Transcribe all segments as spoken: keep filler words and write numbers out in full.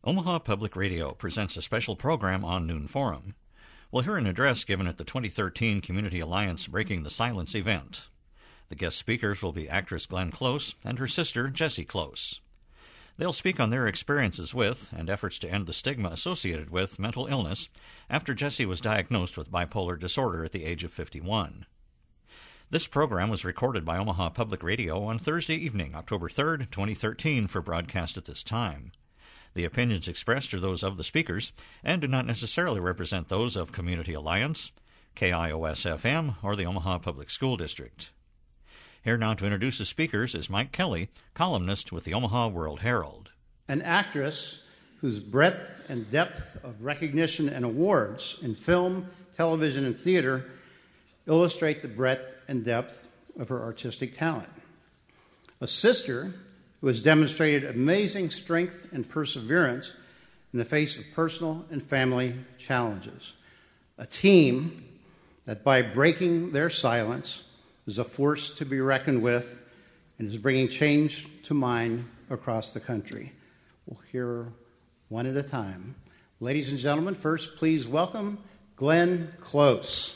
Omaha Public Radio presents a special program on Noon Forum. We'll hear an address given at the twenty thirteen Community Alliance Breaking the Silence event. The guest speakers will be actress Glenn Close and her sister Jessie Close. They'll speak on their experiences with and efforts to end the stigma associated with mental illness after Jessie was diagnosed with bipolar disorder at the age of fifty-one. This program was recorded by Omaha Public Radio on Thursday evening, October third, twenty thirteen, for broadcast at this time. The opinions expressed are those of the speakers and do not necessarily represent those of Community Alliance, K I O S F M, or the Omaha Public School District. Here now to introduce the speakers is Mike Kelly, columnist with the Omaha World Herald. An actress whose breadth and depth of recognition and awards in film, television, and theater illustrate the breadth and depth of her artistic talent. A sister who has demonstrated amazing strength and perseverance in the face of personal and family challenges. A team that, by breaking their silence, is a force to be reckoned with and is bringing change to mind across the country. We'll hear one at a time. Ladies and gentlemen, first please welcome Glenn Close.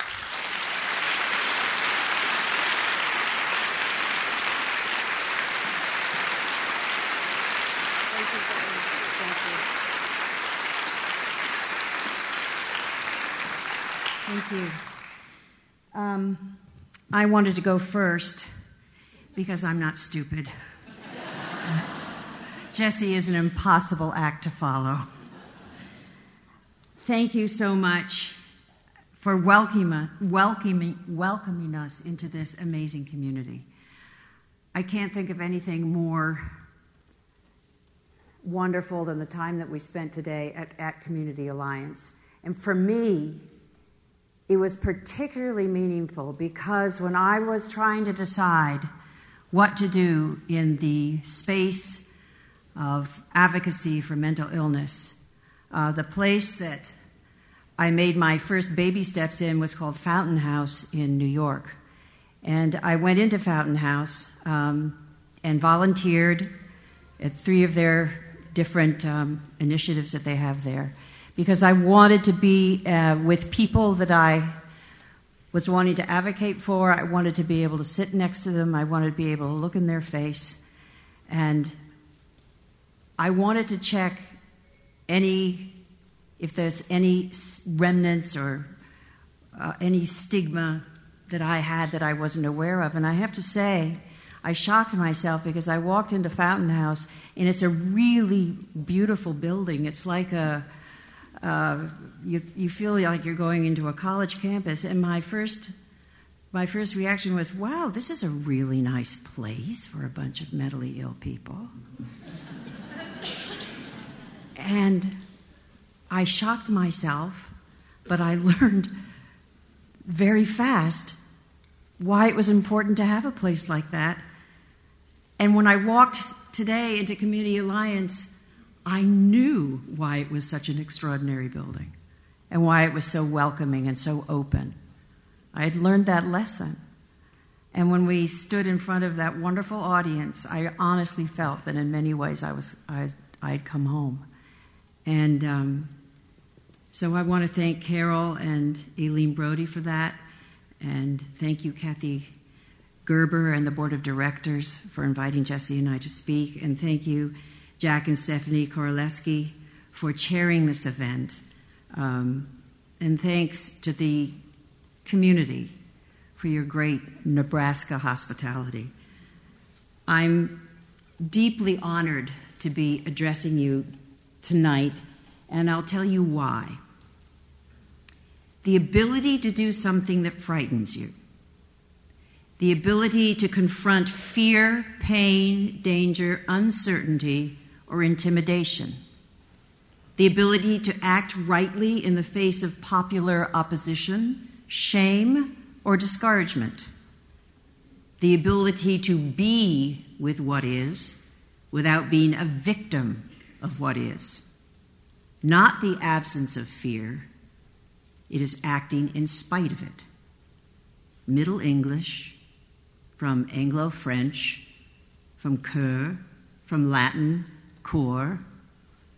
Thank you. Um, I wanted to go first because I'm not stupid. Jessie is an impossible act to follow. Thank you so much for welcoming, welcoming, welcoming us into this amazing community. I can't think of anything more wonderful than the time that we spent today at, at Community Alliance. And for me, it was particularly meaningful because when I was trying to decide what to do in the space of advocacy for mental illness, uh, the place that I made my first baby steps in was called Fountain House in New York. And I went into Fountain House um, and volunteered at three of their different um, initiatives that they have there, because I wanted to be uh, with people that I was wanting to advocate for. I wanted to be able to sit next to them. I wanted to be able to look in their face. And I wanted to check any, if there's any remnants or uh, any stigma that I had that I wasn't aware of. And I have to say, I shocked myself because I walked into Fountain House, and it's a really beautiful building. It's like a Uh, you, you feel like you're going into a college campus, and my first, my first reaction was, wow, this is a really nice place for a bunch of mentally ill people. And I shocked myself, but I learned very fast why it was important to have a place like that. And when I walked today into Community Alliance, I knew why it was such an extraordinary building and why it was so welcoming and so open. I had learned that lesson. And when we stood in front of that wonderful audience, I honestly felt that in many ways I was, I, I'd come home. And um, so I want to thank Carol and Aileen Brody for that. And thank you, Kathy Gerber and the Board of Directors for inviting Jessie and I to speak. And thank you, Jack and Stephanie Koroleski, for chairing this event. Um, and thanks to the community for your great Nebraska hospitality. I'm deeply honored to be addressing you tonight, and I'll tell you why. The ability to do something that frightens you. The ability to confront fear, pain, danger, uncertainty, or intimidation. The ability to act rightly in the face of popular opposition, shame, or discouragement. The ability to be with what is without being a victim of what is. Not the absence of fear. It is acting in spite of it. Middle English, from Anglo-French, from cœur, from Latin, cor,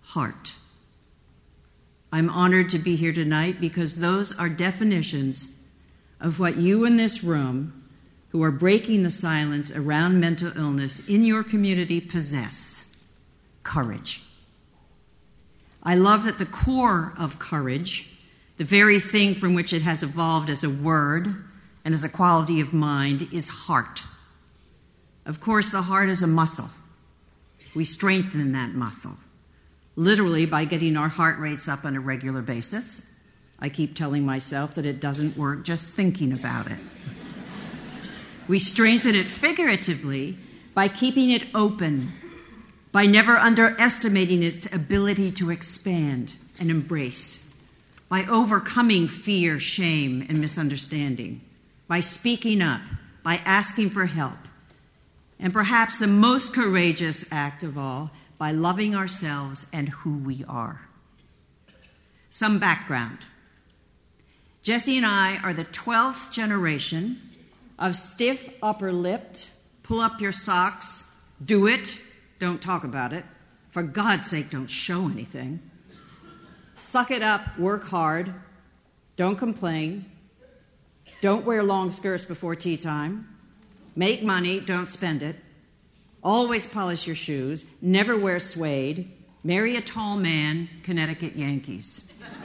heart. I'm honored to be here tonight because those are definitions of what you in this room, who are breaking the silence around mental illness in your community, possess: courage. I love that the core of courage, the very thing from which it has evolved as a word and as a quality of mind, is heart. Of course, the heart is a muscle. We strengthen that muscle, literally by getting our heart rates up on a regular basis. I keep telling myself that it doesn't work just thinking about it. We strengthen it figuratively by keeping it open, by never underestimating its ability to expand and embrace, by overcoming fear, shame, and misunderstanding, by speaking up, by asking for help, and perhaps the most courageous act of all, by loving ourselves and who we are. Some background. Jesse and I are the twelfth generation of stiff, upper-lipped, pull up your socks, do it, don't talk about it, for God's sake, don't show anything, suck it up, work hard, don't complain, don't wear long skirts before tea time, make money, don't spend it, always polish your shoes, never wear suede, marry a tall man, Connecticut Yankees.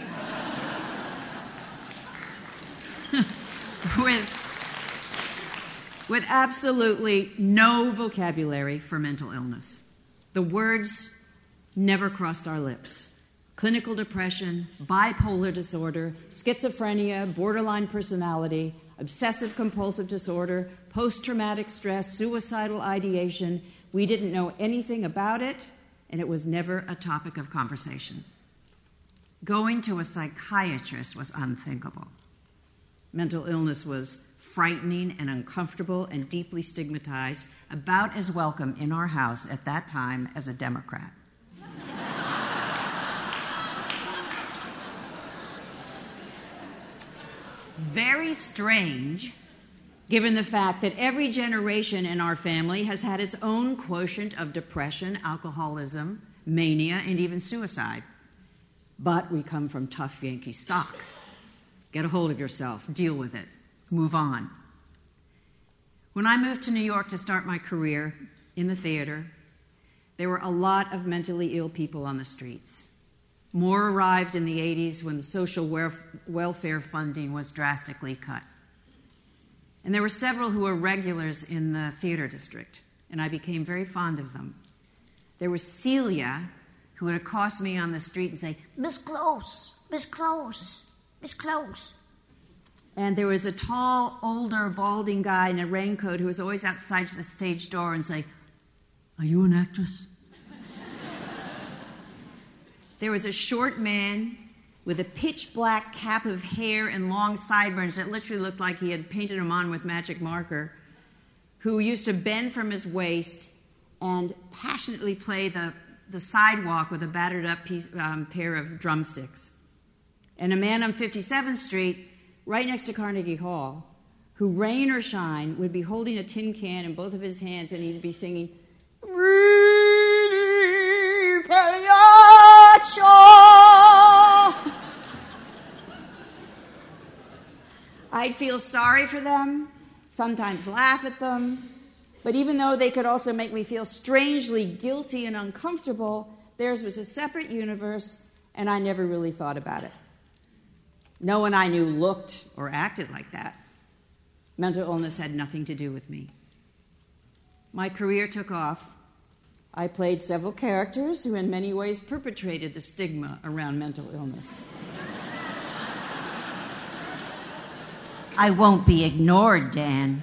with, with absolutely no vocabulary for mental illness. The words never crossed our lips. Clinical depression, bipolar disorder, schizophrenia, borderline personality, obsessive-compulsive disorder, post-traumatic stress, suicidal ideation. We didn't know anything about it, and it was never a topic of conversation. Going to a psychiatrist was unthinkable. Mental illness was frightening and uncomfortable and deeply stigmatized, about as welcome in our house at that time as a Democrat. Very strange, given the fact that every generation in our family has had its own quotient of depression, alcoholism, mania, and even suicide. But we come from tough Yankee stock. Get a hold of yourself, deal with it, move on. When I moved to New York to start my career in the theater, there were a lot of mentally ill people on the streets. More arrived in the eighties when the social welfare funding was drastically cut. And there were several who were regulars in the theater district, and I became very fond of them. There was Celia, who would accost me on the street and say, "Miss Close, Miss Close, Miss Close." And there was a tall, older, balding guy in a raincoat who was always outside the stage door and say, "Are you an actress?" There was a short man with a pitch-black cap of hair and long sideburns that literally looked like he had painted them on with magic marker, who used to bend from his waist and passionately play the, the sidewalk with a battered-up piece, um, pair of drumsticks. And a man on fifty-seventh Street, right next to Carnegie Hall, who, rain or shine, would be holding a tin can in both of his hands, and he'd be singing, I'd feel sorry for them, sometimes laugh at them, but even though they could also make me feel strangely guilty and uncomfortable, theirs was a separate universe, and I never really thought about it. No one I knew looked or acted like that. Mental illness had nothing to do with me. My career took off. I played several characters who in many ways perpetrated the stigma around mental illness. I won't be ignored, Dan.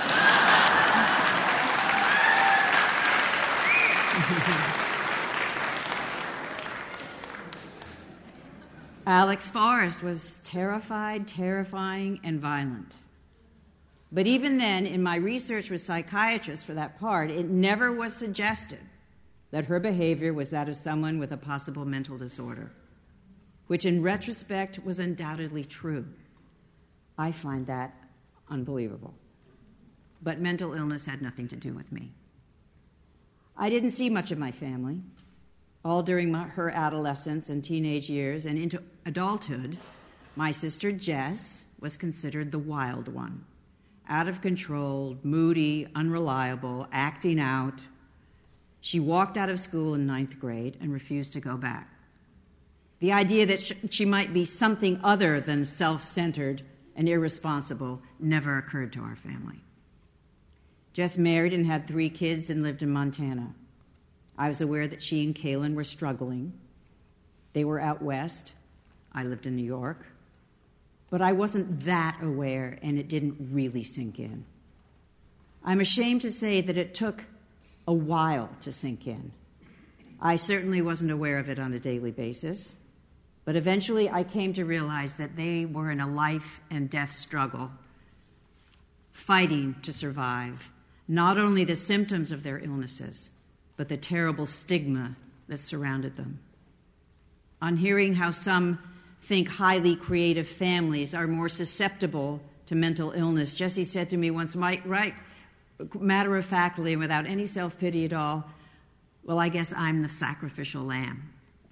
Alex Forrest was terrified, terrifying, and violent. But even then, in my research with psychiatrists for that part, it never was suggested that her behavior was that of someone with a possible mental disorder, which in retrospect was undoubtedly true. I find that unbelievable. But mental illness had nothing to do with me. I didn't see much of my family. All during my, her adolescence and teenage years and into adulthood, my sister Jess was considered the wild one, out of control, moody, unreliable, acting out. She walked out of school in ninth grade and refused to go back. The idea that sh- she might be something other than self-centered and irresponsible never occurred to our family. Jess married and had three kids and lived in Montana. I was aware that she and Kaylin were struggling. They were out west. I lived in New York. But I wasn't that aware, and it didn't really sink in. I'm ashamed to say that it took a while to sink in. I certainly wasn't aware of it on a daily basis, but eventually I came to realize that they were in a life and death struggle, fighting to survive not only the symptoms of their illnesses, but the terrible stigma that surrounded them. On hearing how some think highly creative families are more susceptible to mental illness, Jesse said to me once, Mike, right, matter-of-factly and without any self-pity at all, well, I guess I'm the sacrificial lamb.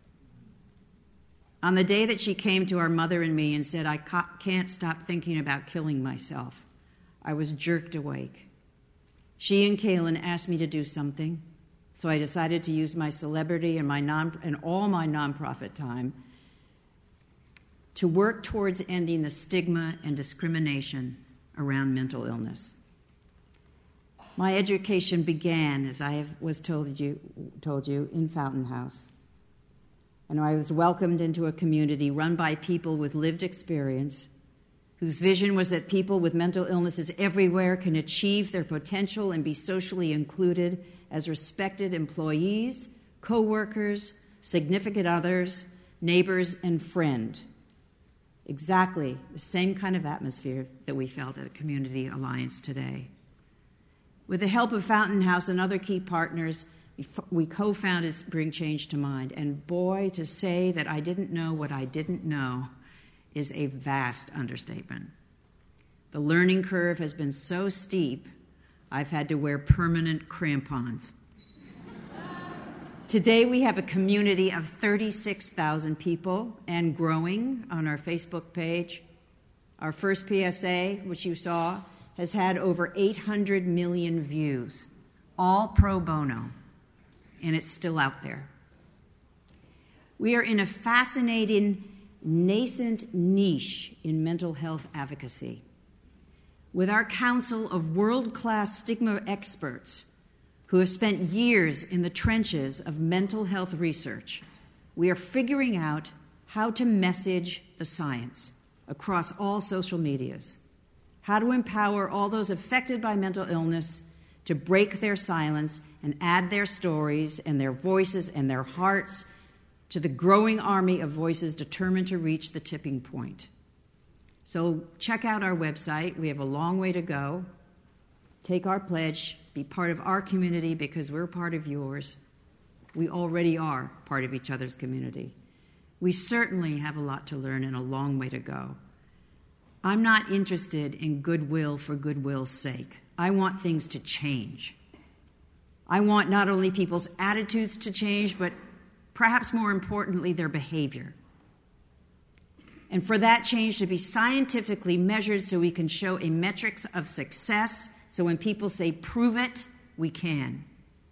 On the day that she came to our mother and me and said, I ca- can't stop thinking about killing myself, I was jerked awake. She and Kaylin asked me to do something, so I decided to use my celebrity and, my non- and all my nonprofit time to work towards ending the stigma and discrimination around mental illness. My education began, as I have, was told you, told you, in Fountain House. And I was welcomed into a community run by people with lived experience, whose vision was that people with mental illnesses everywhere can achieve their potential and be socially included as respected employees, co-workers, significant others, neighbors, and friend. Exactly the same kind of atmosphere that we felt at Community Alliance today. With the help of Fountain House and other key partners, we co-founded Bring Change to Mind. And boy, to say that I didn't know what I didn't know is a vast understatement. The learning curve has been so steep, I've had to wear permanent crampons. Today, we have a community of thirty-six thousand people and growing on our Facebook page. Our first P S A, which you saw, has had over eight hundred million views, all pro bono, and it's still out there. We are in a fascinating, nascent niche in mental health advocacy. With our council of world-class stigma experts who have spent years in the trenches of mental health research, we are figuring out how to message the science across all social medias, how to empower all those affected by mental illness to break their silence and add their stories and their voices and their hearts to the growing army of voices determined to reach the tipping point. So check out our website. We have a long way to go. Take our pledge. Be part of our community because we're part of yours. We already are part of each other's community. We certainly have a lot to learn and a long way to go. I'm not interested in goodwill for goodwill's sake. I want things to change. I want not only people's attitudes to change, but perhaps more importantly, their behavior. And for that change to be scientifically measured so we can show a metrics of success, so when people say, prove it, we can.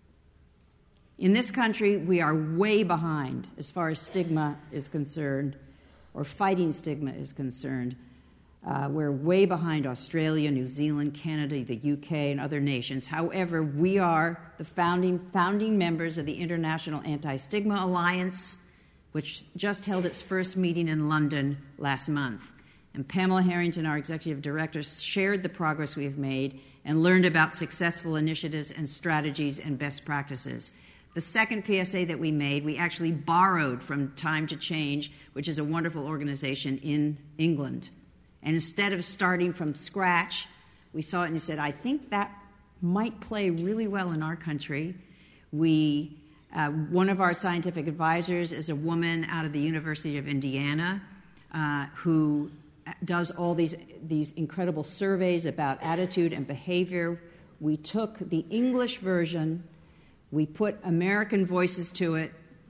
In this country, we are way behind as far as stigma is concerned, or fighting stigma is concerned. Uh, we're way behind Australia, New Zealand, Canada, the U K, and other nations. However, we are the founding, founding members of the International Anti-Stigma Alliance, which just held its first meeting in London last month. And Pamela Harrington, our executive director, shared the progress we've made and learned about successful initiatives and strategies and best practices. The second P S A that we made, we actually borrowed from Time to Change, which is a wonderful organization in England. And instead of starting from scratch, we saw it and said, I think that might play really well in our country. We, uh, one of our scientific advisors is a woman out of the University of Indiana uh, who does all these, these incredible surveys about attitude and behavior. We took the English version, we put American voices to it,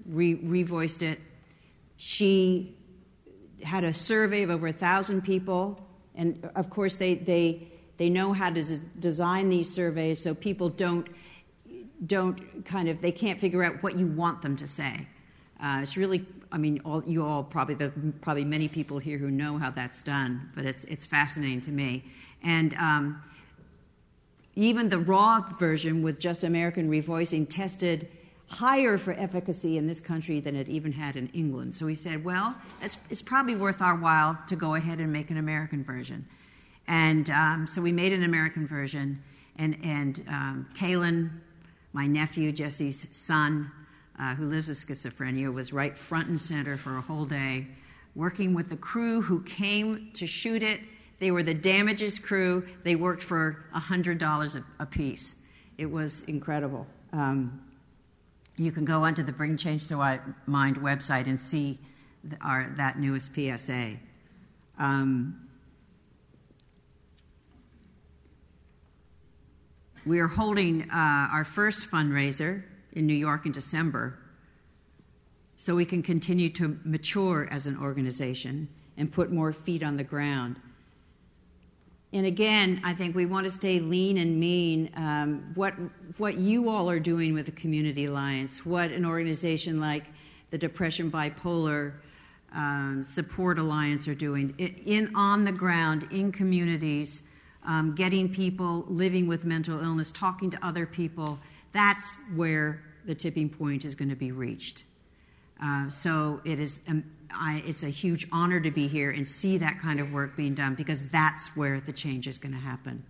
re- revoiced it. She had a survey of over a thousand people, and of course they they they know how to z- design these surveys so people don't don't kind of they can't figure out what you want them to say. Uh, it's really, I mean, all, you all probably there's probably many people here who know how that's done, but it's it's fascinating to me. And um, even the raw version with just American revoicing tested higher for efficacy in this country than it even had in England. So we said, well, it's, it's probably worth our while to go ahead and make an American version. And um, so we made an American version, and, and um, Kalen, my nephew, Jesse's son, uh, who lives with schizophrenia, was right front and center for a whole day, working with the crew who came to shoot it. They were the Damages crew. They worked for one hundred dollars a, a piece. It was incredible. Um, You can go onto the Bring Change to Mind website and see the, our, that newest P S A. Um, we are holding uh, our first fundraiser in New York in December so we can continue to mature as an organization and put more feet on the ground. And again, I think we want to stay lean and mean. Um, what what you all are doing with the Community Alliance, what an organization like the Depression Bipolar um, Support Alliance are doing, in on the ground, in communities, um, getting people living with mental illness, talking to other people, that's where the tipping point is going to be reached. Uh, so it is. Um, I, it's a huge honor to be here and see that kind of work being done, because that's where the change is going to happen.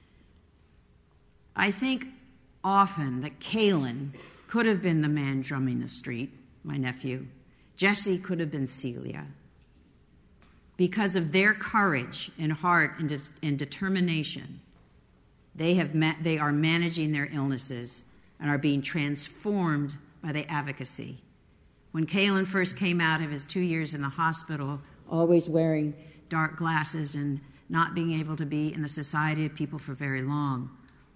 I think often that Kalen could have been the man drumming the street, my nephew. Jesse could have been Celia. Because of their courage and heart and, de- and determination, they have ma- they are managing their illnesses and are being transformed by the advocacy. When Kalen first came out of his two years in the hospital, always wearing dark glasses and not being able to be in the society of people for very long,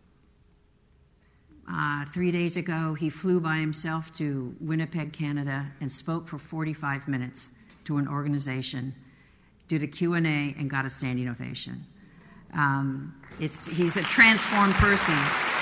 uh, three days ago he flew by himself to Winnipeg, Canada, and spoke for forty-five minutes to an organization, did a Q and A, and got a standing ovation. Um, it's, he's a transformed person.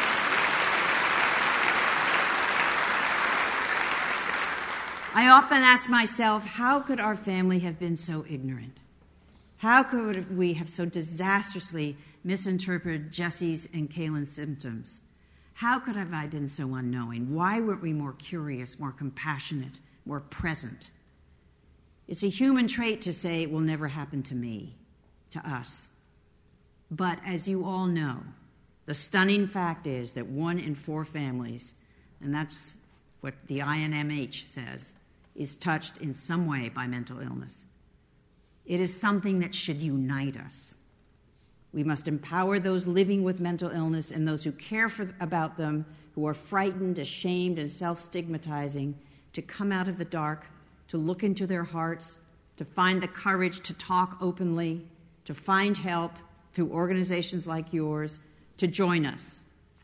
I often ask myself, how could our family have been so ignorant? How could we have so disastrously misinterpreted Jesse's and Kalen's symptoms? How could have I been so unknowing? Why weren't we more curious, more compassionate, more present? It's a human trait to say it will never happen to me, to us. But as you all know, the stunning fact is that one in four families, and that's what the I N M H says, is touched in some way by mental illness. It is something that should unite us. We must empower those living with mental illness and those who care for, about them, who are frightened, ashamed, and self-stigmatizing, to come out of the dark, to look into their hearts, to find the courage to talk openly, to find help through organizations like yours, to join us.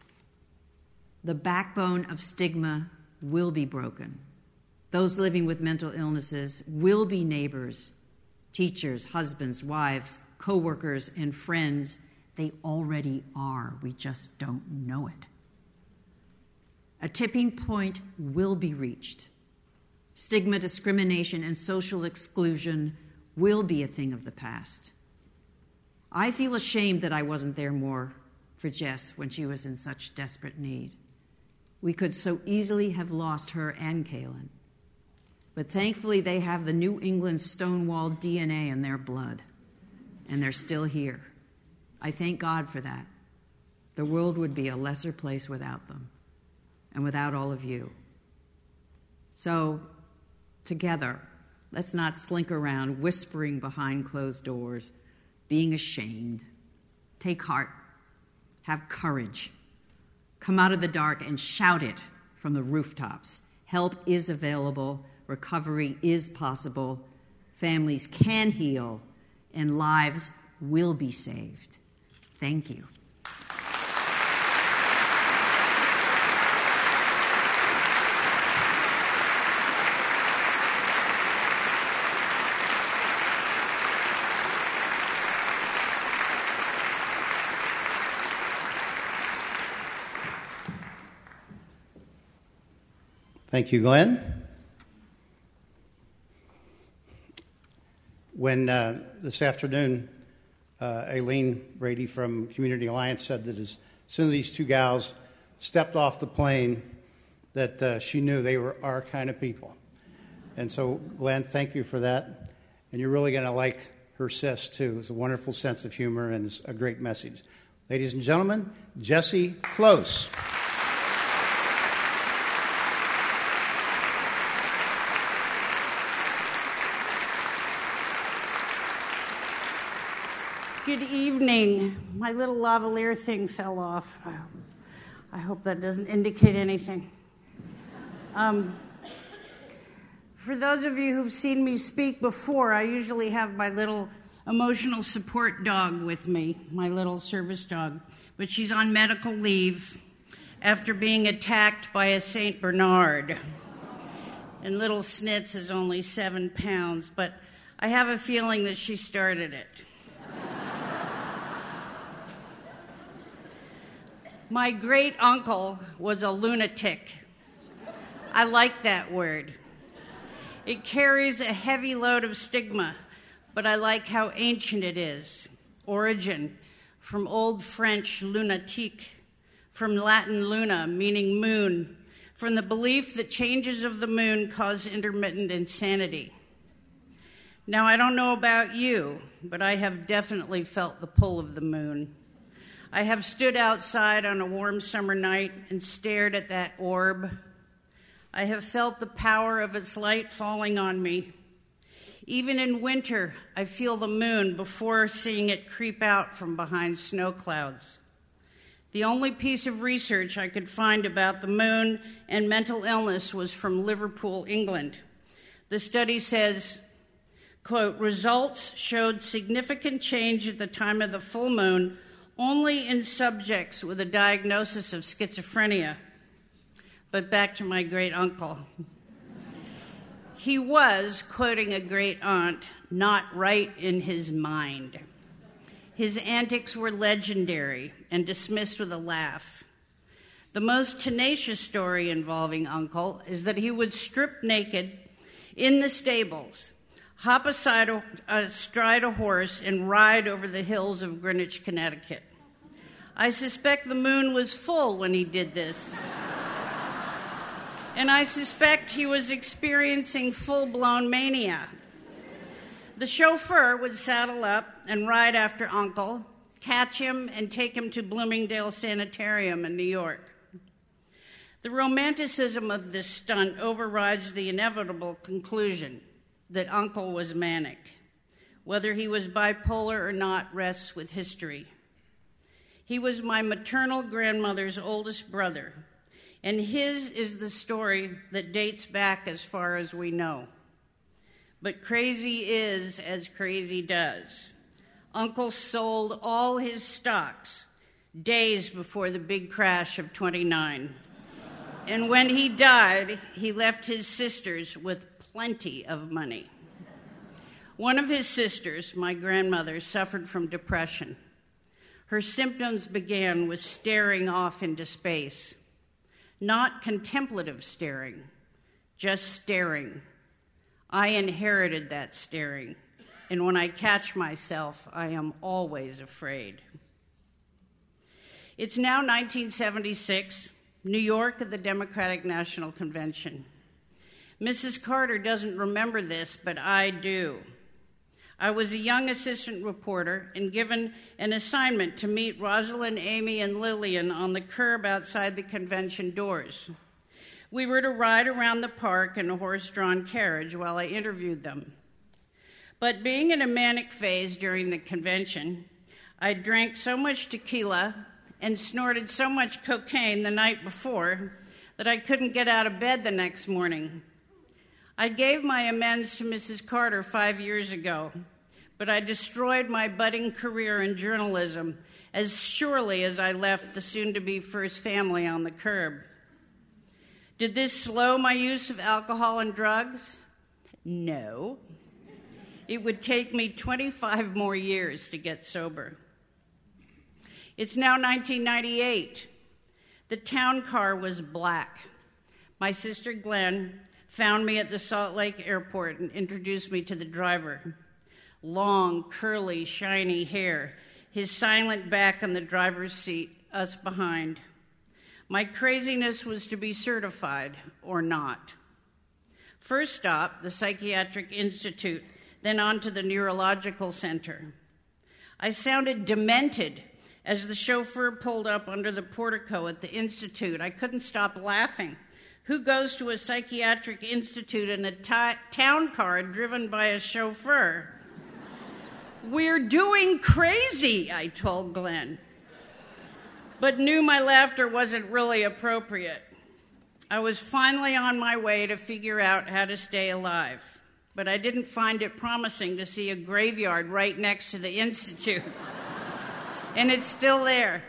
The backbone of stigma will be broken. Those living with mental illnesses will be neighbors, teachers, husbands, wives, co-workers, and friends. They already are. We just don't know it. A tipping point will be reached. Stigma, discrimination, and social exclusion will be a thing of the past. I feel ashamed that I wasn't there more for Jess when she was in such desperate need. We could so easily have lost her and Kalen. But thankfully, they have the New England Stonewall D N A in their blood, and they're still here. I thank God for that. The world would be a lesser place without them and without all of you. So, together, let's not slink around whispering behind closed doors, being ashamed. Take heart. Have courage. Come out of the dark and shout it from the rooftops. Help is available. Recovery is possible. Families can heal, and lives will be saved. Thank you. Thank you, Glenn. When uh, this afternoon, uh, Aileen Brady from Community Alliance said that as soon as these two gals stepped off the plane, that uh, she knew they were our kind of people. And so, Glenn, thank you for that. And you're really going to like her sis, too. It's a wonderful sense of humor and it's a great message. Ladies and gentlemen, Jessie Close. Good evening. My little lavalier thing fell off. I hope that doesn't indicate anything. Um, for those of you who've seen me speak before, I usually have my little emotional support dog with me, my little service dog. But she's on medical leave after being attacked by a Saint Bernard. And little Snitz is only seven pounds, but I have a feeling that she started it. My great uncle was a lunatic. I like that word. It carries a heavy load of stigma, but I like how ancient it is. Origin, from Old French lunatique, from Latin luna, meaning moon, from the belief that changes of the moon cause intermittent insanity. Now, I don't know about you, but I have definitely felt the pull of the moon. I have stood outside on a warm summer night and stared at that orb. I have felt the power of its light falling on me. Even in winter, I feel the moon before seeing it creep out from behind snow clouds. The only piece of research I could find about the moon and mental illness was from Liverpool, England. The study says, quote, results showed significant change at the time of the full moon only in subjects with a diagnosis of schizophrenia. But back to my great uncle. He was, quoting a great aunt, not right in his mind. His antics were legendary and dismissed with a laugh. The most tenacious story involving Uncle is that he would strip naked in the stables, hop aside, astride a horse, and ride over the hills of Greenwich, Connecticut. I suspect the moon was full when he did this. And I suspect he was experiencing full-blown mania. The chauffeur would saddle up and ride after Uncle, catch him, and take him to Bloomingdale Sanitarium in New York. The romanticism of this stunt overrides the inevitable conclusion that Uncle was manic. Whether he was bipolar or not rests with history. He was my maternal grandmother's oldest brother, and his is the story that dates back as far as we know. But crazy is as crazy does. Uncle sold all his stocks days before the big crash of twenty-nine. And when he died, he left his sisters with plenty of money. One of his sisters, my grandmother, suffered from depression. Her symptoms began with staring off into space. Not contemplative staring, just staring. I inherited that staring, and when I catch myself, I am always afraid. It's now nineteen seventy-six, New York at the Democratic National Convention. Missus Carter doesn't remember this, but I do. I was a young assistant reporter and given an assignment to meet Rosalind, Amy, and Lillian on the curb outside the convention doors. We were to ride around the park in a horse-drawn carriage while I interviewed them. But being in a manic phase during the convention, I drank so much tequila and snorted so much cocaine the night before that I couldn't get out of bed the next morning. I gave my amends to Missus Carter five years ago, but I destroyed my budding career in journalism as surely as I left the soon-to-be first family on the curb. Did this slow my use of alcohol and drugs? No. It would take me twenty-five more years to get sober. It's now nineteen ninety-eight. The town car was black. My sister Glenn found me at the Salt Lake airport and introduced me to the driver. Long, curly, shiny hair, his silent back on the driver's seat, us behind. My craziness was to be certified or not. First stop, the Psychiatric Institute, then on to the Neurological Center. I sounded demented as the chauffeur pulled up under the portico at the Institute. I couldn't stop laughing. Who goes to a psychiatric institute in a t- town car driven by a chauffeur? We're doing crazy, I told Glenn, but knew my laughter wasn't really appropriate. I was finally on my way to figure out how to stay alive, but I didn't find it promising to see a graveyard right next to the Institute, and it's still there.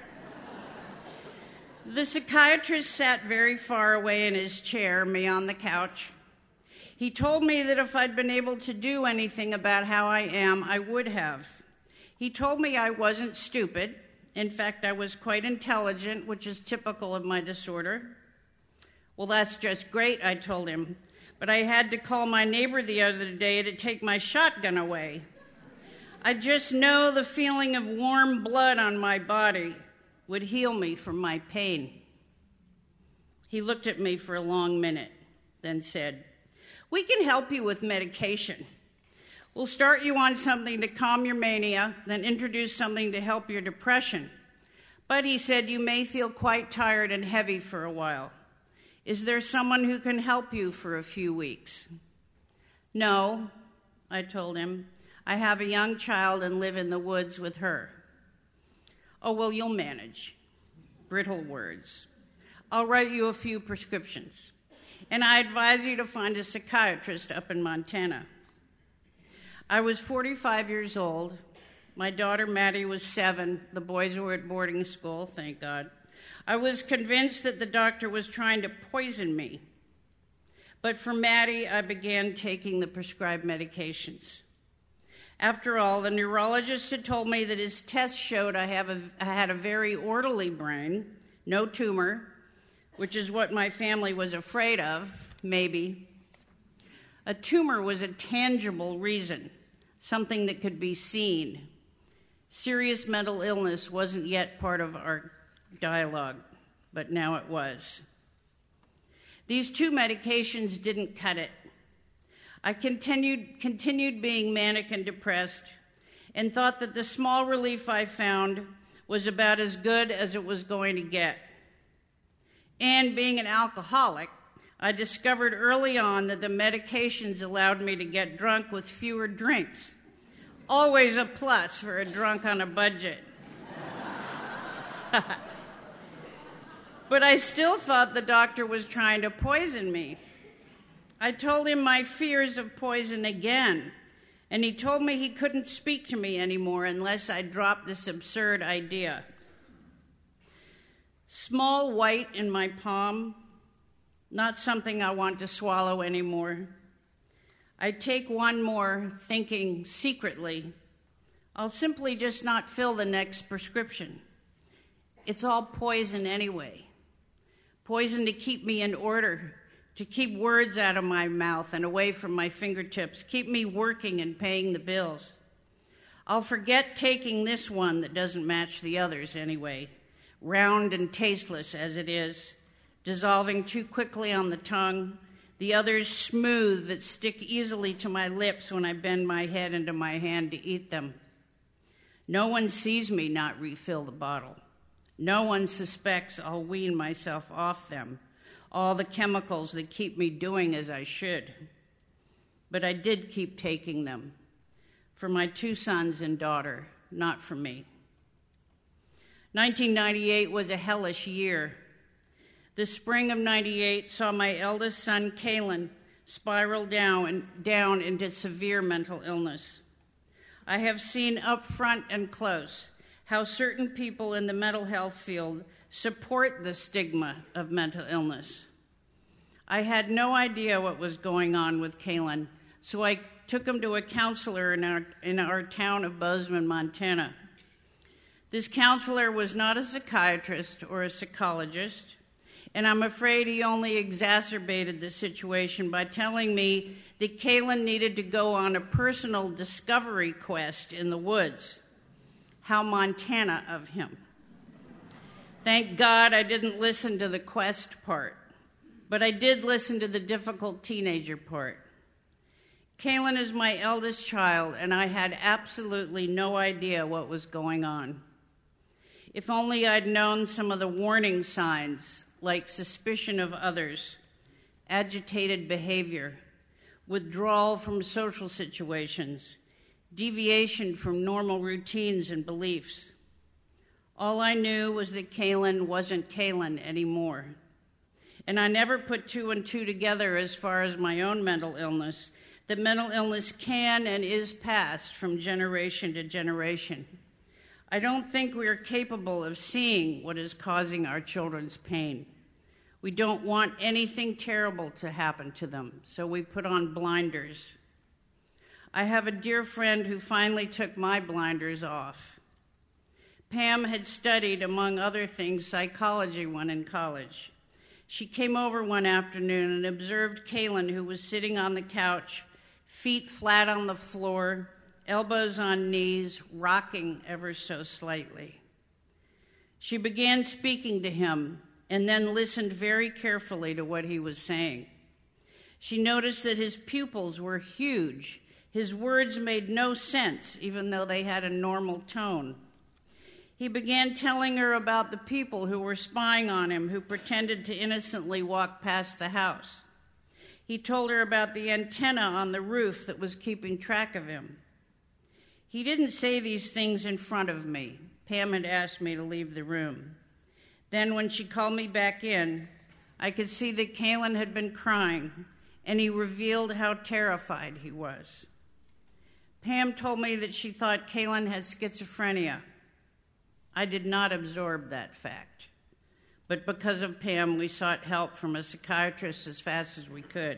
The psychiatrist sat very far away in his chair, me on the couch. He told me that if I'd been able to do anything about how I am, I would have. He told me I wasn't stupid. In fact, I was quite intelligent, which is typical of my disorder. Well, that's just great, I told him, but I had to call my neighbor the other day to take my shotgun away. I just know the feeling of warm blood on my body would heal me from my pain. He looked at me for a long minute, then said, "We can help you with medication. We'll start you on something to calm your mania, then introduce something to help your depression. But," he said, "you may feel quite tired and heavy for a while. Is there someone who can help you for a few weeks?" "No," I told him. "I have a young child and live in the woods with her." "Oh, well, you'll manage." Brittle words. "I'll write you a few prescriptions, and I advise you to find a psychiatrist up in Montana." I was forty-five years old. My daughter Maddie was seven. The boys were at boarding school, thank God. I was convinced that the doctor was trying to poison me. But for Maddie, I began taking the prescribed medications. After all, the neurologist had told me that his tests showed I, have a, I had a very orderly brain, no tumor, which is what my family was afraid of, maybe. A tumor was a tangible reason, something that could be seen. Serious mental illness wasn't yet part of our dialogue, but now it was. These two medications didn't cut it. I continued, continued being manic and depressed and thought that the small relief I found was about as good as it was going to get. And being an alcoholic, I discovered early on that the medications allowed me to get drunk with fewer drinks. Always a plus for a drunk on a budget. But I still thought the doctor was trying to poison me. I told him my fears of poison again, and he told me he couldn't speak to me anymore unless I dropped this absurd idea. Small white in my palm, not something I want to swallow anymore. I take one more, thinking secretly, I'll simply just not fill the next prescription. It's all poison anyway. Poison to keep me in order, to keep words out of my mouth and away from my fingertips, keep me working and paying the bills. I'll forget taking this one that doesn't match the others anyway, round and tasteless as it is, dissolving too quickly on the tongue, the others smooth that stick easily to my lips when I bend my head into my hand to eat them. No one sees me not refill the bottle. No one suspects I'll wean myself off them, all the chemicals that keep me doing as I should. But I did keep taking them, for my two sons and daughter, not for me. nineteen ninety-eight was a hellish year. The spring of ninety-eight saw my eldest son, Kalen, spiral down, and down into severe mental illness. I have seen up front and close how certain people in the mental health field support the stigma of mental illness. I had no idea what was going on with Kalen, so I took him to a counselor in our, in our town of Bozeman, Montana. This counselor was not a psychiatrist or a psychologist. And I'm afraid he only exacerbated the situation by telling me that Kaylin needed to go on a personal discovery quest in the woods. How Montana of him. Thank God I didn't listen to the quest part, but I did listen to the difficult teenager part. Kaylin is my eldest child, and I had absolutely no idea what was going on. If only I'd known some of the warning signs, like suspicion of others, agitated behavior, withdrawal from social situations, deviation from normal routines and beliefs. All I knew was that Kaylin wasn't Kaylin anymore. And I never put two and two together as far as my own mental illness, that mental illness can and is passed from generation to generation. I don't think we are capable of seeing what is causing our children's pain. We don't want anything terrible to happen to them, so we put on blinders. I have a dear friend who finally took my blinders off. Pam had studied, among other things, psychology when in college. She came over one afternoon and observed Kaylin, who was sitting on the couch, feet flat on the floor, elbows on knees, rocking ever so slightly. She began speaking to him and then listened very carefully to what he was saying. She noticed that his pupils were huge. His words made no sense, even though they had a normal tone. He began telling her about the people who were spying on him, who pretended to innocently walk past the house. He told her about the antenna on the roof that was keeping track of him. He didn't say these things in front of me. Pam had asked me to leave the room. Then when she called me back in, I could see that Kaylin had been crying, and he revealed how terrified he was. Pam told me that she thought Kaylin had schizophrenia. I did not absorb that fact. But because of Pam, we sought help from a psychiatrist as fast as we could.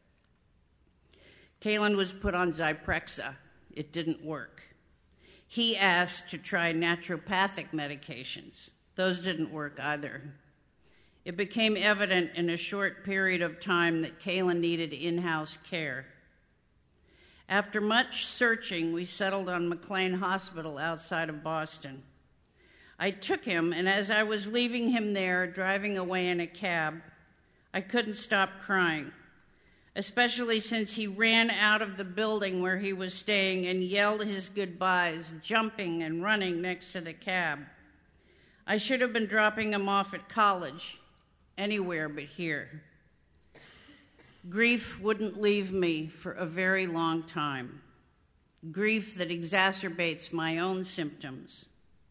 Kaylin was put on Zyprexa. It didn't work. He asked to try naturopathic medications. Those didn't work either. It became evident in a short period of time that Kaylin needed in-house care. After much searching, we settled on McLean Hospital outside of Boston. I took him, and as I was leaving him there, driving away in a cab, I couldn't stop crying, especially since he ran out of the building where he was staying and yelled his goodbyes, jumping and running next to the cab. I should have been dropping him off at college, anywhere but here. Grief wouldn't leave me for a very long time. Grief that exacerbates my own symptoms.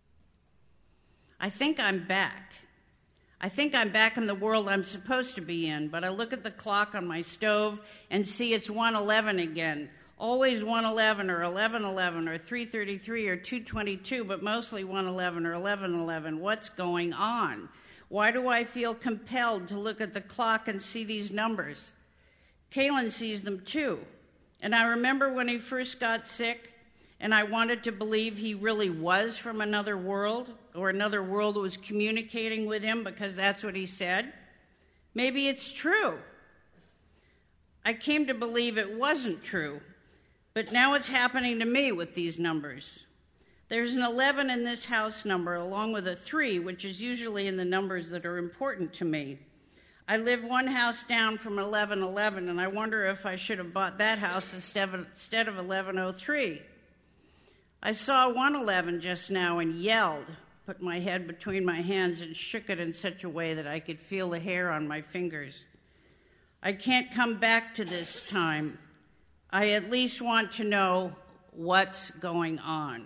I think I'm back. I think I'm back in the world I'm supposed to be in, but I look at the clock on my stove and see it's one eleven again. Always one eleven or eleven eleven or three thirty-three or two twenty-two, but mostly one eleven or eleven eleven. What's going on? Why do I feel compelled to look at the clock and see these numbers? Kaylin sees them too. And I remember when he first got sick, and I wanted to believe he really was from another world, or another world was communicating with him because that's what he said. Maybe it's true. I came to believe it wasn't true, but now it's happening to me with these numbers. There's an eleven in this house number, along with a three, which is usually in the numbers that are important to me. I live one house down from eleven eleven, and I wonder if I should have bought that house instead of eleven oh three. I saw one eleven just now and yelled, put my head between my hands and shook it in such a way that I could feel the hair on my fingers. I can't come back to this time. I at least want to know what's going on.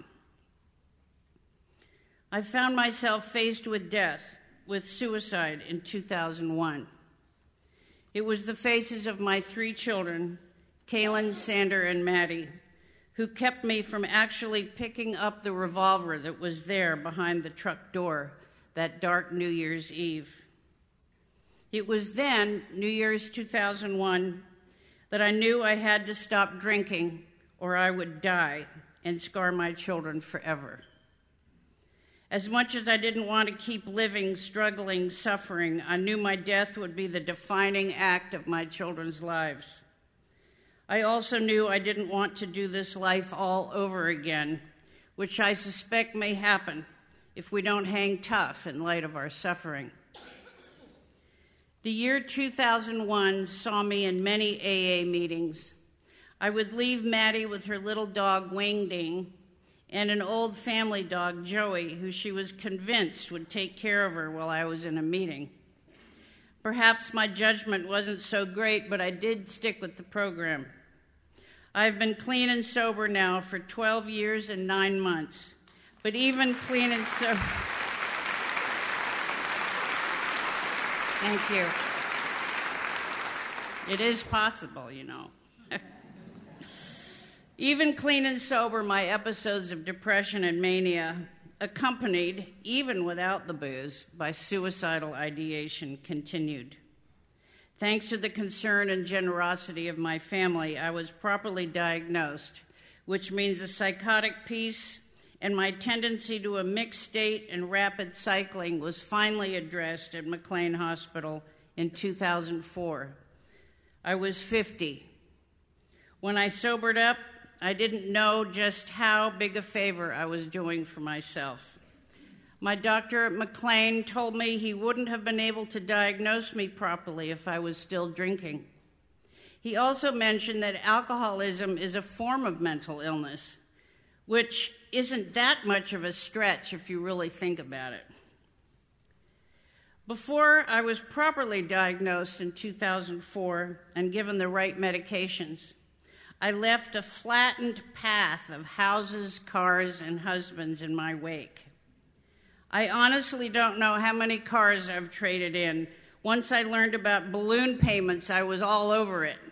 I found myself faced with death, with suicide in two thousand one. It was the faces of my three children, Kaylin, Sander, and Maddie, who kept me from actually picking up the revolver that was there behind the truck door that dark New Year's Eve. It was then, New Year's two thousand one, that I knew I had to stop drinking or I would die and scar my children forever. As much as I didn't want to keep living, struggling, suffering, I knew my death would be the defining act of my children's lives. I also knew I didn't want to do this life all over again, which I suspect may happen if we don't hang tough in light of our suffering. The year two thousand one saw me in many A A meetings. I would leave Maddie with her little dog, Wing Ding, and an old family dog, Joey, who she was convinced would take care of her while I was in a meeting. Perhaps my judgment wasn't so great, but I did stick with the program. I've been clean and sober now for twelve years and nine months. But even clean and sober... Thank you. It is possible, you know. Even clean and sober, my episodes of depression and mania, accompanied, even without the booze, by suicidal ideation, continued. Thanks to the concern and generosity of my family, I was properly diagnosed, which means a psychotic piece and my tendency to a mixed state and rapid cycling was finally addressed at McLean Hospital in two thousand four. I was fifty. When I sobered up, I didn't know just how big a favor I was doing for myself. My doctor at McLean told me he wouldn't have been able to diagnose me properly if I was still drinking. He also mentioned that alcoholism is a form of mental illness, which isn't that much of a stretch if you really think about it. Before I was properly diagnosed in two thousand four and given the right medications, I left a flattened path of houses, cars, and husbands in my wake. I honestly don't know how many cars I've traded in. Once I learned about balloon payments, I was all over it.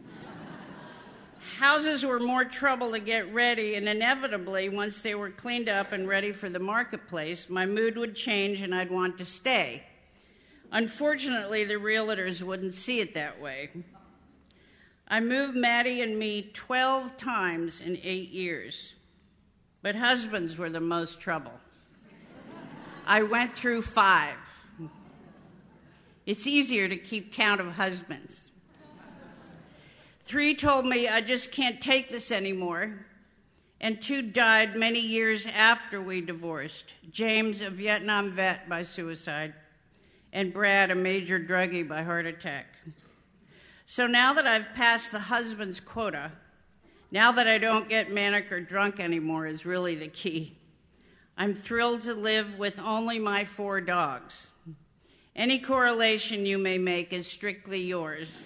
Houses were more trouble to get ready, and inevitably, once they were cleaned up and ready for the marketplace, my mood would change and I'd want to stay. Unfortunately, the realtors wouldn't see it that way. I moved Maddie and me twelve times in eight years, but husbands were the most trouble. I went through five. It's easier to keep count of husbands. Three told me I just can't take this anymore, and two died many years after we divorced. James, a Vietnam vet by suicide, and Brad, a major druggie by heart attack. So now that I've passed the husband's quota, now that I don't get manic or drunk anymore is really the key. I'm thrilled to live with only my four dogs. Any correlation you may make is strictly yours.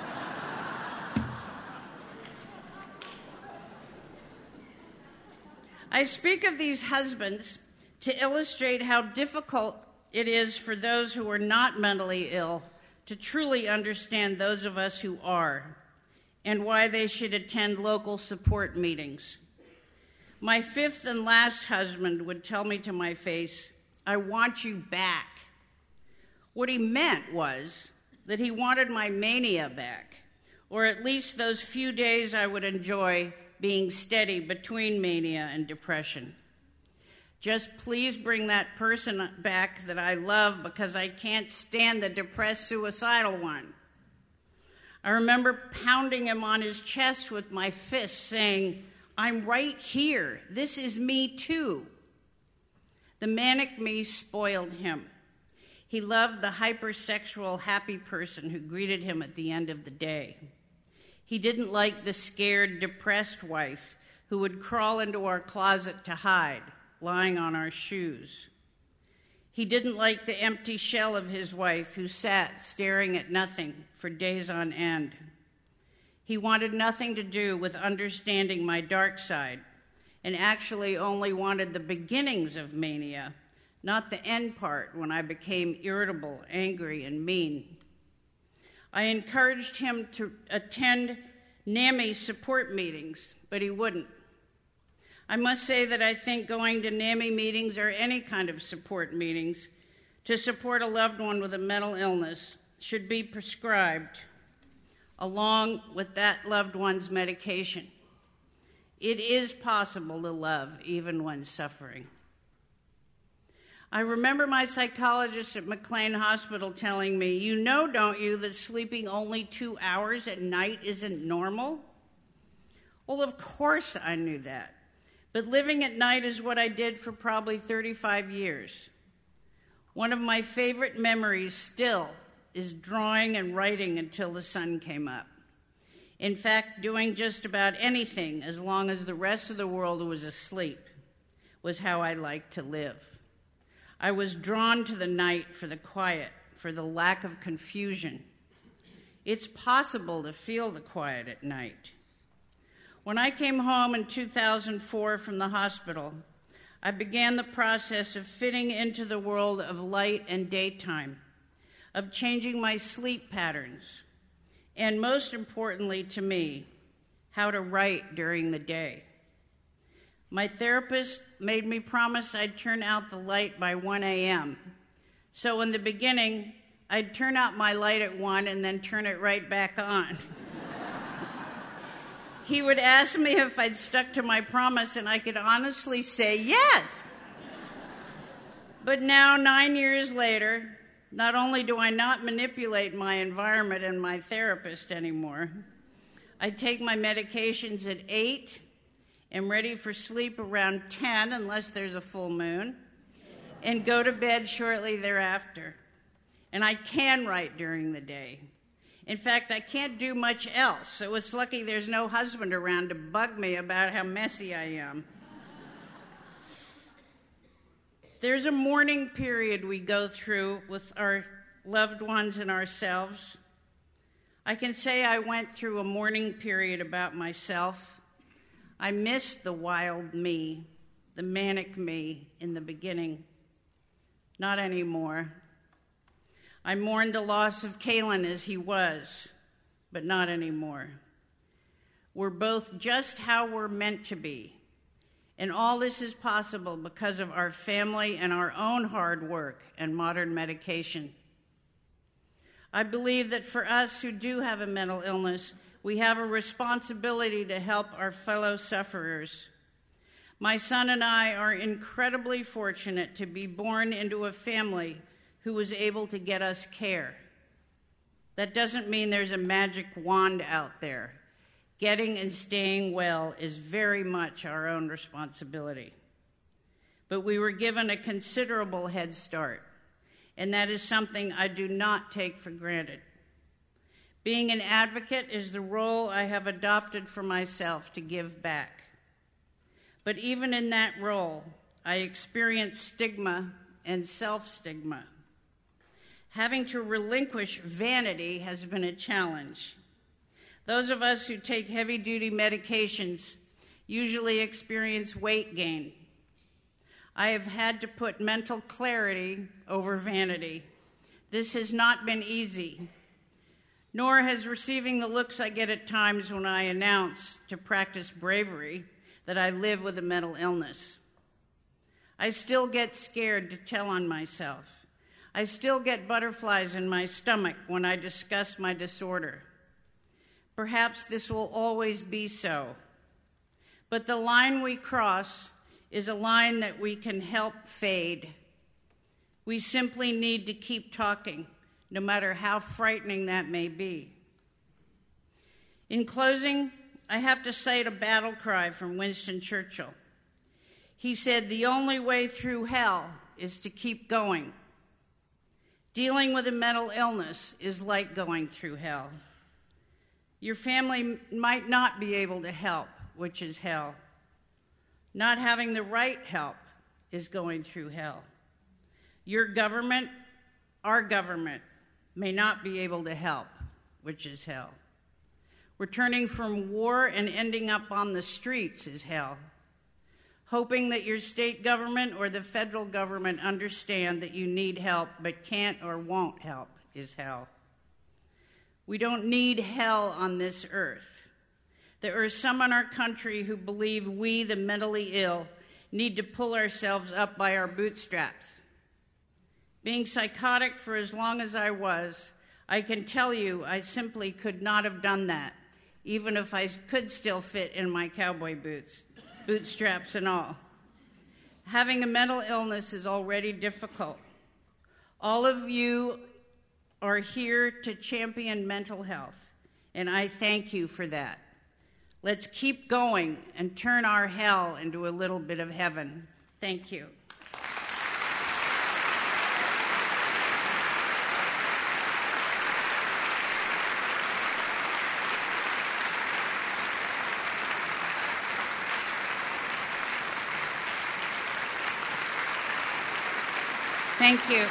I speak of these husbands to illustrate how difficult it is for those who are not mentally ill to truly understand those of us who are, and why they should attend local support meetings. My fifth and last husband would tell me to my face, "I want you back." What he meant was that he wanted my mania back, or at least those few days I would enjoy being steady between mania and depression. Just please bring that person back that I love, because I can't stand the depressed, suicidal one. I remember pounding him on his chest with my fist, saying, "I'm right here. This is me too." The manic me spoiled him. He loved the hypersexual, happy person who greeted him at the end of the day. He didn't like the scared, depressed wife who would crawl into our closet to hide, lying on our shoes. He didn't like the empty shell of his wife who sat staring at nothing for days on end. He wanted nothing to do with understanding my dark side, and actually only wanted the beginnings of mania, not the end part when I became irritable, angry, and mean. I encouraged him to attend NAMI support meetings, but he wouldn't. I must say that I think going to NAMI meetings or any kind of support meetings to support a loved one with a mental illness should be prescribed along with that loved one's medication. It is possible to love even when suffering. I remember my psychologist at McLean Hospital telling me, "You know, don't you, that sleeping only two hours at night isn't normal?" Well, of course I knew that. But living at night is what I did for probably thirty-five years. One of my favorite memories still is drawing and writing until the sun came up. In fact, doing just about anything as long as the rest of the world was asleep was how I liked to live. I was drawn to the night for the quiet, for the lack of confusion. It's possible to feel the quiet at night. When I came home in two thousand four from the hospital, I began the process of fitting into the world of light and daytime, of changing my sleep patterns, and most importantly to me, how to write during the day. My therapist made me promise I'd turn out the light by one a.m. So in the beginning, I'd turn out my light at one and then turn it right back on. He would ask me if I'd stuck to my promise, and I could honestly say yes. But now, nine years later, not only do I not manipulate my environment and my therapist anymore, I take my medications at eight, am ready for sleep around ten, unless there's a full moon, and go to bed shortly thereafter. And I can write during the day. In fact, I can't do much else, so it's lucky there's no husband around to bug me about how messy I am. There's a mourning period we go through with our loved ones and ourselves. I can say I went through a mourning period about myself. I missed the wild me, the manic me in the beginning. Not anymore. I mourned the loss of Kalen as he was, but not anymore. We're both just how we're meant to be, and all this is possible because of our family and our own hard work and modern medication. I believe that for us who do have a mental illness, we have a responsibility to help our fellow sufferers. My son and I are incredibly fortunate to be born into a family who was able to get us care. That doesn't mean there's a magic wand out there. Getting and staying well is very much our own responsibility. But we were given a considerable head start, and that is something I do not take for granted. Being an advocate is the role I have adopted for myself to give back. But even in that role, I experience stigma and self-stigma. Having to relinquish vanity has been a challenge. Those of us who take heavy-duty medications usually experience weight gain. I have had to put mental clarity over vanity. This has not been easy, nor has receiving the looks I get at times when I announce to practice bravery that I live with a mental illness. I still get scared to tell on myself. I still get butterflies in my stomach when I discuss my disorder. Perhaps this will always be so. But the line we cross is a line that we can help fade. We simply need to keep talking, no matter how frightening that may be. In closing, I have to cite a battle cry from Winston Churchill. He said, "The only way through hell is to keep going." Dealing with a mental illness is like going through hell. Your family might not be able to help, which is hell. Not having the right help is going through hell. Your government, our government, may not be able to help, which is hell. Returning from war and ending up on the streets is hell. Hoping that your state government or the federal government understand that you need help but can't or won't help is hell. We don't need hell on this earth. There are some in our country who believe we, the mentally ill, need to pull ourselves up by our bootstraps. Being psychotic for as long as I was, I can tell you I simply could not have done that, even if I could still fit in my cowboy boots. Bootstraps and all. Having a mental illness is already difficult. All of you are here to champion mental health, and I thank you for that. Let's keep going and turn our hell into a little bit of heaven. Thank you. Thank you.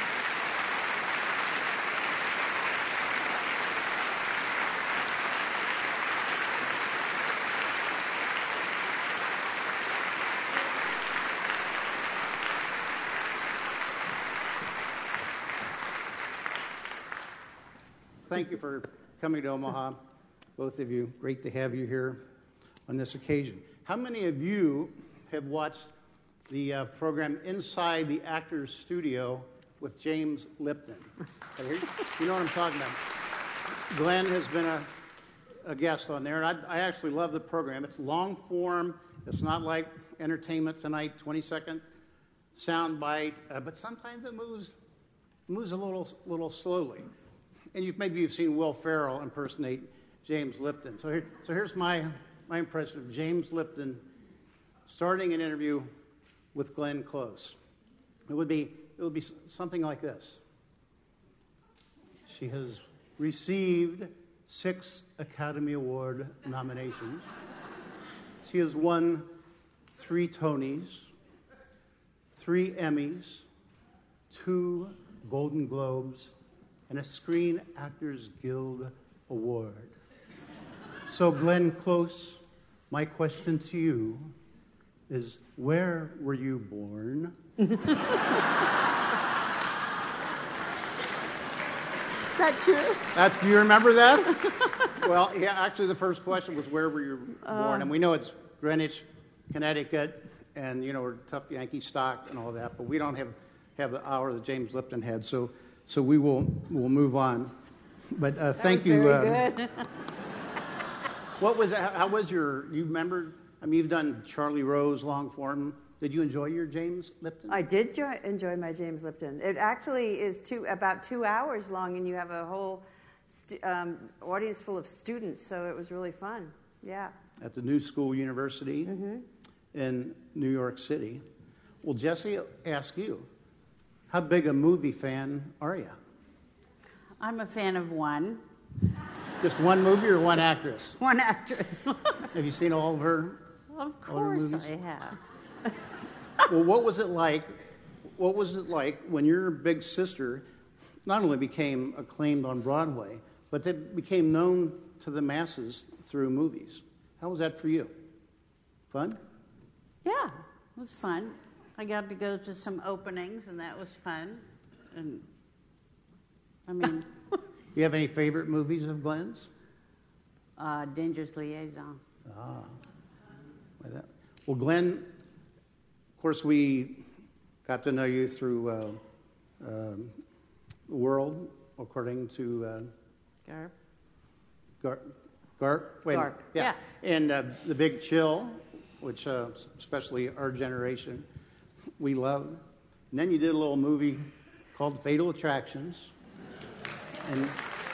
Thank you for coming to Omaha, both of you. Great to have you here on this occasion. How many of you have watched the uh, program Inside the Actors Studio with James Lipton? You know what I'm talking about. Glenn has been a, a guest on there, and I, I actually love the program. It's long form. It's not like Entertainment Tonight, twenty-second sound bite, uh, but sometimes it moves moves a little little slowly. And you've, maybe you've seen Will Ferrell impersonate James Lipton. So, here, so here's my, my impression of James Lipton starting an interview with Glenn Close. It would be it would be something like this. She has received six Academy Award nominations. She has won three Tonys, three Emmys, two Golden Globes, and a Screen Actors Guild Award. So, Glenn Close, my question to you is, where were you born? Is that true? That's, do you remember that? Well, yeah, actually the first question was, where were you Uh, born? And we know it's Greenwich, Connecticut, and, you know, we're tough Yankee stock and all that, but we don't have, have the hour that James Lipton had, so so we will we'll move on. But uh, thank was you. Very uh, good. What was, how, how was your, you remember, I mean, you've done Charlie Rose long form. Did you enjoy your James Lipton? I did jo- enjoy my James Lipton. It actually is two, about two hours long, and you have a whole stu- um, audience full of students, so it was really fun. Yeah. At the New School University Mm-hmm. in New York City. Well, Jesse, I'll ask you, how big a movie fan are you? I'm a fan of one. Just one movie or one actress? One actress. Have you seen all of her? Of all her course movies? I have. Well, what was it like? What was it like when your big sister not only became acclaimed on Broadway, but that became known to the masses through movies? How was that for you? Fun? Yeah, it was fun. I got to go to some openings, and that was fun. And I mean, You have any favorite movies of Glenn's? uh, Dangerous Liaison. Ah, why that? Well, Glenn, of course, we got to know you through uh, um, The World, according to uh, Garp. Gar- Garp. Wait, a minute. Garp, yeah. yeah. And uh, The Big Chill, which uh, especially our generation, we love. And then you did a little movie called Fatal Attractions. And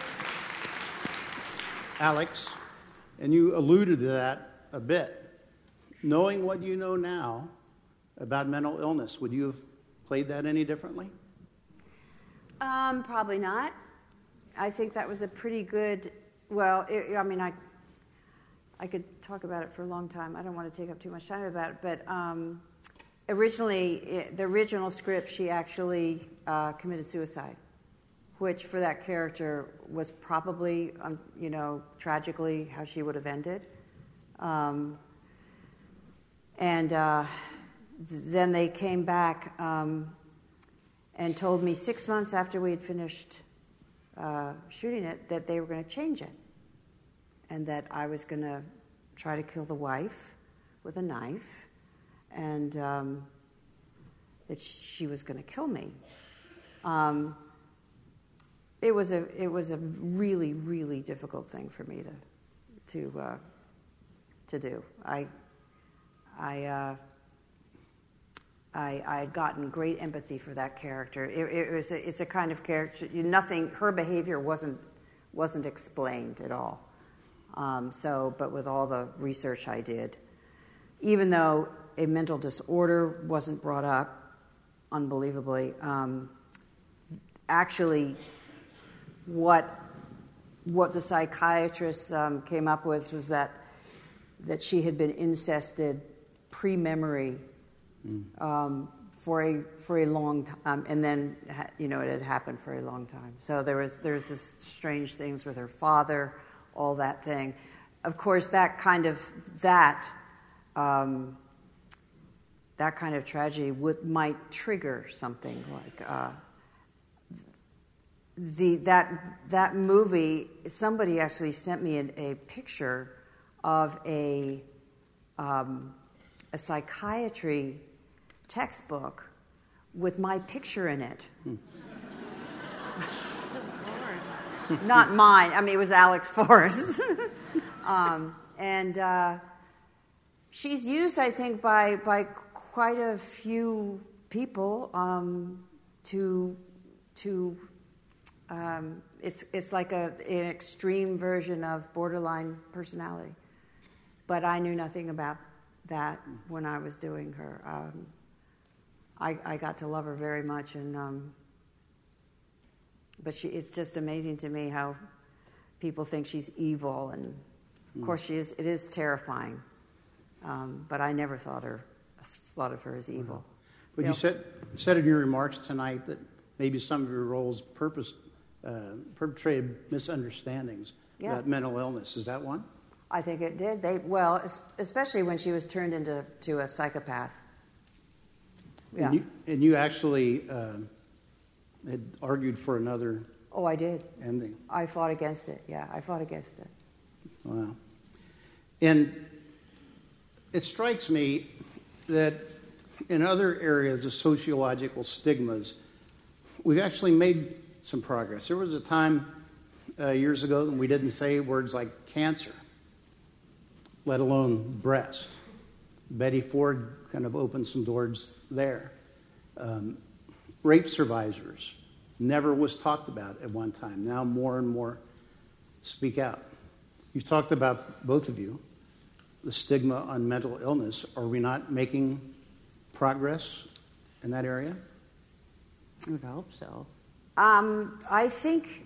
Alex, and you alluded to that a bit. Knowing what you know now about mental illness, would you have played that any differently? Um, probably not. I think that was a pretty good. Well, it, I mean, I I could talk about it for a long time. I don't want to take up too much time about it, but um, originally, it, the original script, she actually uh, committed suicide, which for that character was probably, um, you know, tragically how she would have ended. Um, and uh, th- then they came back um, and told me six months after we had finished uh, shooting it that they were going to change it, and that I was going to try to kill the wife with a knife, and um, that she was going to kill me. Um, It was a it was a really really difficult thing for me to to uh, to do. I I uh, I, I had gotten great empathy for that character. It, it was a, it's a kind of character. Nothing. Her behavior wasn't wasn't explained at all. Um, so, but with all the research I did, even though a mental disorder wasn't brought up, unbelievably, um, actually, what what the psychiatrist um, came up with was that that she had been incested pre-memory. Mm. Um, for a for a long time, um, and then you know it had happened for a long time. So there was there's this strange things with her father, all that thing. Of course, that kind of that um, that kind of tragedy would might trigger something like uh, the that that movie. Somebody actually sent me an, a picture of a um, a psychiatry textbook with my picture in it. Hmm. Not mine. I mean, it was Alex Forrest. um, and uh, she's used, I think, by by quite a few people um, to to. Um, it's it's like a an extreme version of borderline personality. But I knew nothing about that when I was doing her. Um, I, I got to love her very much, and um, but she, it's just amazing to me how people think she's evil, and of mm. course she is. It is terrifying, um, but I never thought her thought of her as evil. But you, you know, said said in your remarks tonight that maybe some of your roles purpose uh, perpetrated misunderstandings yeah. about mental illness. Is that one? I think it did. They well, especially when she was turned into to a psychopath. Yeah. And you, and you actually uh, had argued for another. Oh, I did. Ending. I fought against it. Yeah, I fought against it. Wow. And it strikes me that in other areas of sociological stigmas, we've actually made some progress. There was a time uh, years ago when we didn't say words like cancer, let alone breast. Betty Ford kind of opened some doors there. Um, rape survivors never was talked about at one time. Now more and more speak out. You've talked about, both of you, the stigma on mental illness. Are we not making progress in that area? I would hope so. Um, I think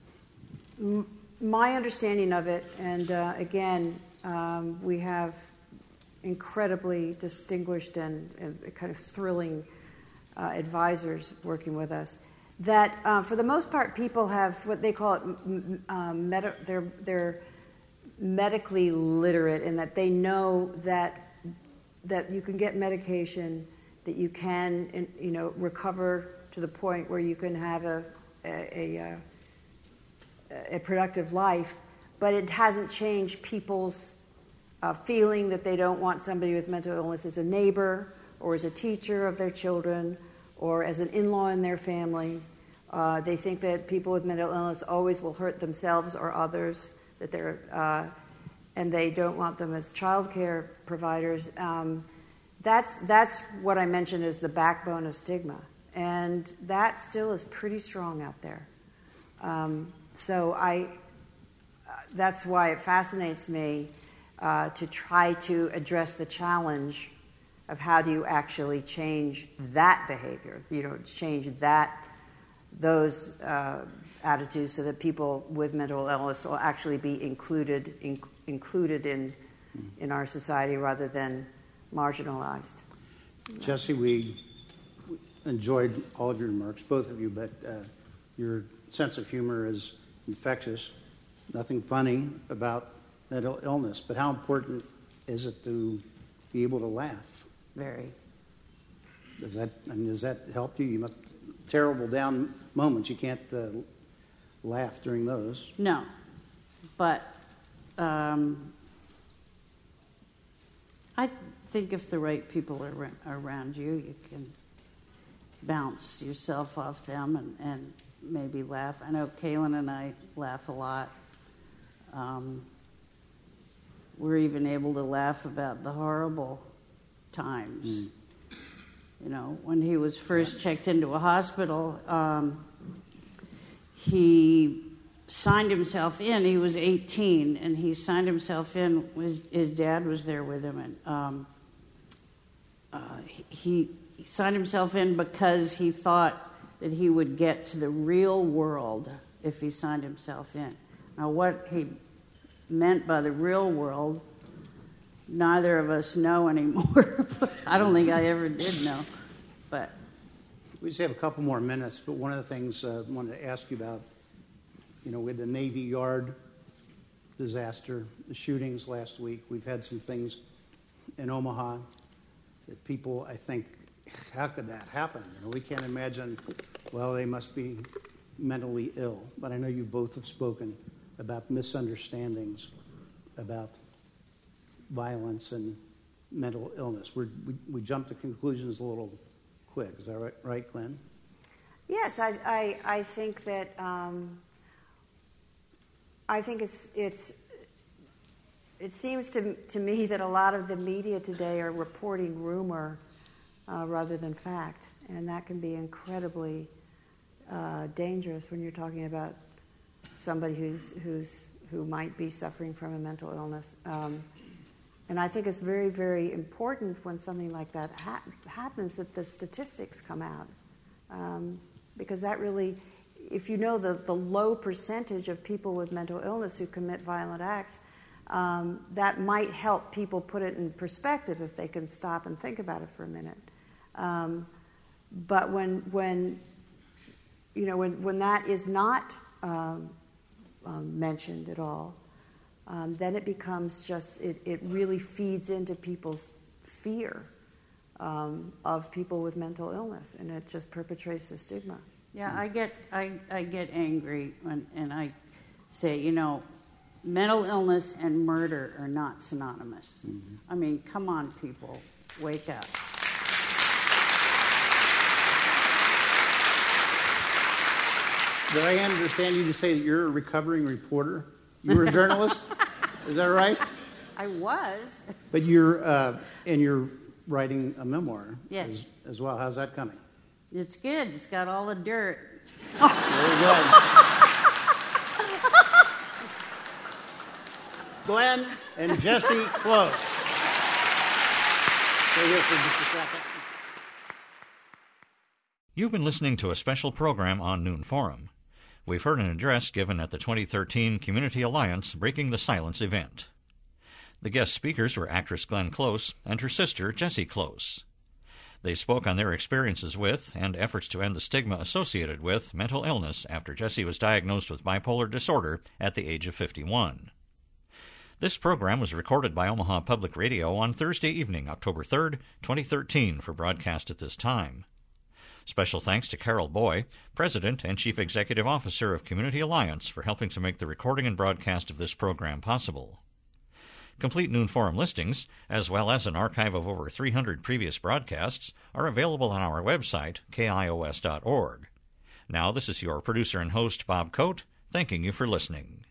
m- my understanding of it, and uh, again, um, we have incredibly distinguished and, and kind of thrilling uh, advisors working with us, that uh, for the most part people have what they call it, um, meta, they're, they're medically literate in that they know that that you can get medication, that you can you know recover to the point where you can have a a, a, a productive life, but it hasn't changed people's Uh, feeling that they don't want somebody with mental illness as a neighbor or as a teacher of their children or as an in-law in their family. Uh, they think that people with mental illness always will hurt themselves or others, that they're, uh, and they don't want them as child care providers. Um, that's, that's what I mentioned as the backbone of stigma. And that still is pretty strong out there. Um, so I, uh, that's why it fascinates me Uh, to try to address the challenge of how do you actually change that behavior, you know, change that, those uh, attitudes so that people with mental illness will actually be included in, included in in our society rather than marginalized. Jesse, we enjoyed all of your remarks, both of you, but uh, your sense of humor is infectious. Nothing funny about mental illness, but how important is it to be able to laugh? Very. Does that, I mean, does that help you? You must, terrible down moments, you can't uh, laugh during those. No, but um, I think if the right people are around you, you can bounce yourself off them and, and maybe laugh. I know Kaylin and I laugh a lot. Um, We're even able to laugh about the horrible times. Mm. You know, when he was first checked into a hospital, um, he signed himself in. He was eighteen, and he signed himself in. His, his dad was there with him, and um, uh, he, he signed himself in because he thought that he would get to the real world if he signed himself in. Now, what he meant by the real world, neither of us know anymore. I don't think I ever did know. But we just have a couple more minutes, but one of the things uh, I wanted to ask you about, you know, with the Navy Yard disaster, the shootings last week, we've had some things in Omaha that people, I think, how could that happen? You know, we can't imagine, well, they must be mentally ill. But I know you both have spoken about misunderstandings about violence and mental illness. We're, we we jump to conclusions a little quick. Is that right, right Glenn? Yes, I I, I think that um, I think it's it's it seems to to me that a lot of the media today are reporting rumor uh, rather than fact, and that can be incredibly uh, dangerous when you're talking about somebody who's who's who might be suffering from a mental illness. Um, And I think it's very, very important when something like that ha- happens that the statistics come out. Um, because that really, if you know the, the low percentage of people with mental illness who commit violent acts, um, that might help people put it in perspective if they can stop and think about it for a minute. Um, but when, when, you know, when, when that is not um, um, mentioned at all, Um, then it becomes just, it, it really feeds into people's fear um, of people with mental illness, and it just perpetuates the stigma. yeah, I get I, I get angry when, and I say, you know, mental illness and murder are not synonymous. Mm-hmm. I mean, come on, people, wake up. Did I understand you to say that you're a recovering reporter? You were a journalist? Is that right? I was. But you're, uh, and you're writing a memoir Yes. as, as well. How's that coming? It's good. It's got all the dirt. Very good. Glenn and Jesse Close. Stay here for just a second. You've been listening to a special program on Noon Forum. We've heard an address given at the twenty thirteen Community Alliance Breaking the Silence event. The guest speakers were actress Glenn Close and her sister Jessie Close. They spoke on their experiences with and efforts to end the stigma associated with mental illness after Jessie was diagnosed with bipolar disorder at the age of fifty-one. This program was recorded by Omaha Public Radio on Thursday evening, October third, twenty thirteen, for broadcast at this time. Special thanks to Carol Boy, President and Chief Executive Officer of Community Alliance, for helping to make the recording and broadcast of this program possible. Complete Noon Forum listings, as well as an archive of over three hundred previous broadcasts, are available on our website, K I O S dot org. Now, this is your producer and host, Bob Coate, thanking you for listening.